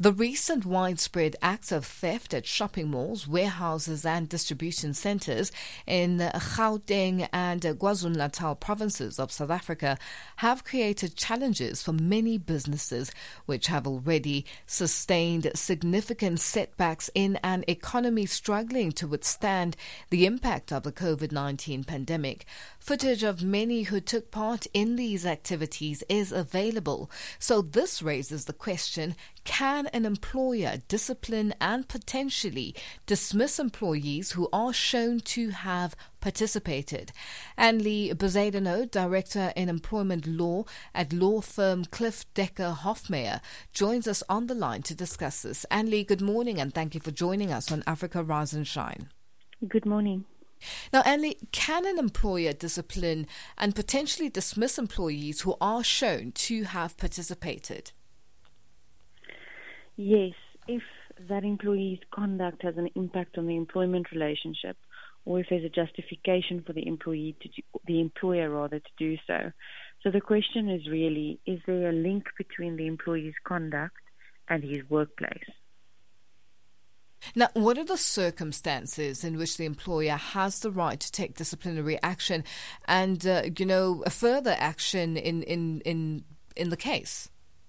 The recent widespread acts of theft at shopping malls, warehouses and distribution centres in Gauteng and KwaZulu-Natal provinces of South Africa have created challenges for many businesses which have already sustained significant setbacks in an economy struggling to withstand the impact of the COVID-19 pandemic. Footage of many who took part in these activities is available. So this raises the question, can an employer discipline and potentially dismiss employees who are shown to have participated? Anne-Lee Bezuidenhout, Director in Employment Law at law firm Cliff Decker Hofmeyr, joins us on the line to discuss this. Anne-Lee, good morning and thank you for joining us on Africa Rise and Shine. Good morning. Now, Anne-Lee, can an employer discipline and potentially dismiss employees who are shown to have participated? Yes, if that employee's conduct has an impact on the employment relationship, or if there's a justification for the employer to do so. So the question is really, is there a link between the employee's conduct and his workplace? Now, what are the circumstances in which the employer has the right to take disciplinary action and, further action in the case?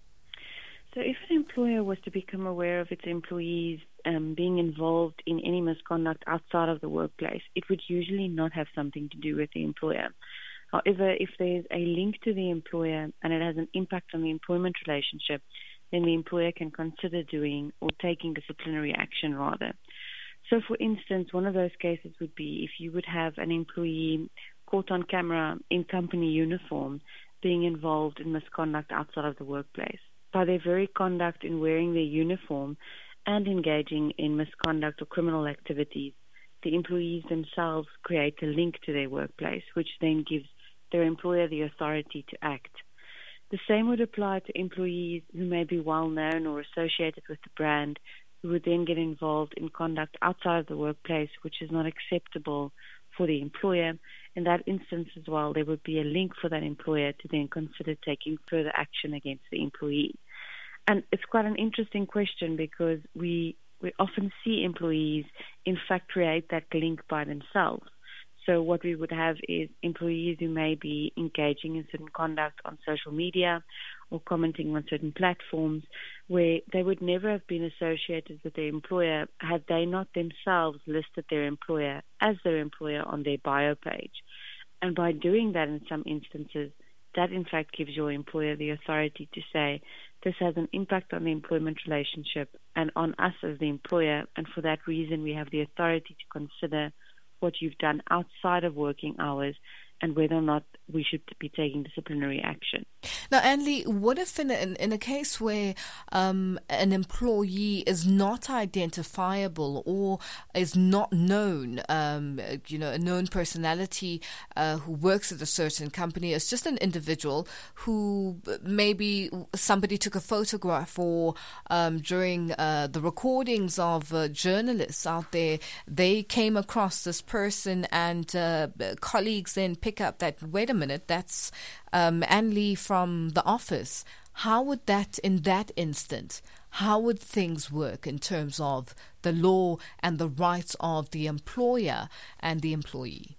So if an employer was to become aware of its employees being involved in any misconduct outside of the workplace, it would usually not have something to do with the employer. However, if there's a link to the employer and it has an impact on the employment relationship, then the employer can consider doing or taking disciplinary action rather. So for instance, one of those cases would be if you would have an employee caught on camera in company uniform being involved in misconduct outside of the workplace. By their very conduct in wearing their uniform and engaging in misconduct or criminal activities, the employees themselves create a link to their workplace, which then gives their employer the authority to act. The same would apply to employees who may be well known or associated with the brand, who would then get involved in conduct outside of the workplace, which is not acceptable for the employer. In that instance as well, there would be a link for that employer to then consider taking further action against the employee. And it's quite an interesting question because we often see employees, in fact, create that link by themselves. So what we would have is employees who may be engaging in certain conduct on social media or commenting on certain platforms where they would never have been associated with their employer had they not themselves listed their employer as their employer on their bio page. And by doing that in some instances, that in fact gives your employer the authority to say, this has an impact on the employment relationship and on us as the employer, and for that reason we have the authority to consider what you've done outside of working hours and whether or not we should be taking disciplinary action. Now, Anne-Lee, what if in a case where an employee is not identifiable or is not known, a known personality who works at a certain company, it's just an individual who maybe somebody took a photograph or during the recordings of journalists out there, they came across this person and colleagues then pick up that, wait a minute, that's Anne-Lee from the office. How would that, in that instance, how would things work in terms of the law and the rights of the employer and the employee?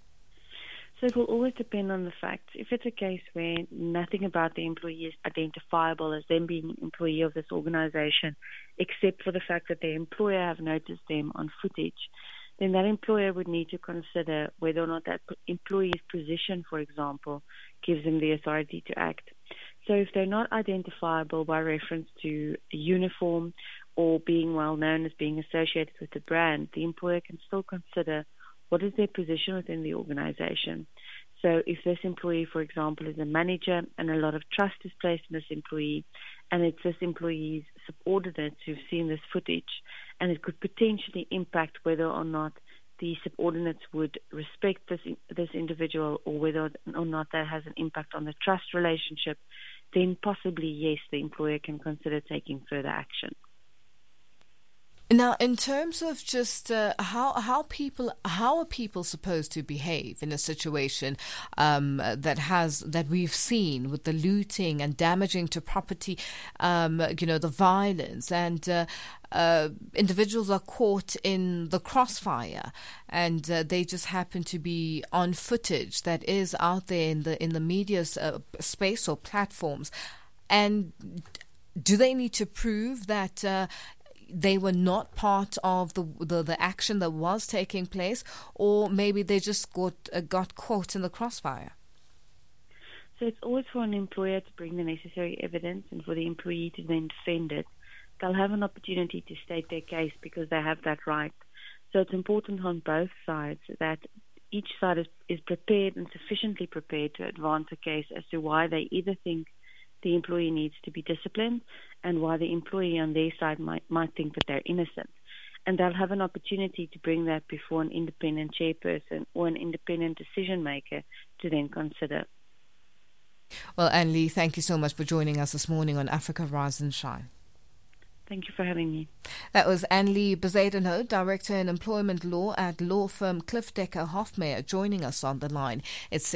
So it will always depend on the facts. If it's a case where nothing about the employee is identifiable as them being an employee of this organization, except for the fact that their employer have noticed them on footage, then that employer would need to consider whether or not that employee's position, for example, gives them the authority to act. So if they're not identifiable by reference to a uniform or being well known as being associated with the brand, the employer can still consider what is their position within the organization. So if this employee, for example, is a manager and a lot of trust is placed in this employee, and it's this employee's subordinates who've seen this footage, and it could potentially impact whether or not the subordinates would respect this individual or whether or not that has an impact on the trust relationship, then possibly, yes, the employer can consider taking further action. Now, in terms of just how are people supposed to behave in a situation that we've seen with the looting and damaging to property, the violence, and individuals are caught in the crossfire, and they just happen to be on footage that is out there in the media space or platforms, and do they need to prove that they were not part of the action that was taking place, or maybe they just got caught in the crossfire? So it's always for an employer to bring the necessary evidence and for the employee to then defend it. They'll have an opportunity to state their case because they have that right. So it's important on both sides that each side is prepared and sufficiently prepared to advance a case as to why they either think the employee needs to be disciplined and why the employee on their side might think that they're innocent. And they'll have an opportunity to bring that before an independent chairperson or an independent decision maker to then consider. Well, Anne-Lee, thank you so much for joining us this morning on Africa Rise and Shine. Thank you for having me. That was Anne-Lee Bezuidenhout, Director in Employment Law at law firm Cliff Decker Hofmeyr, joining us on the line. It's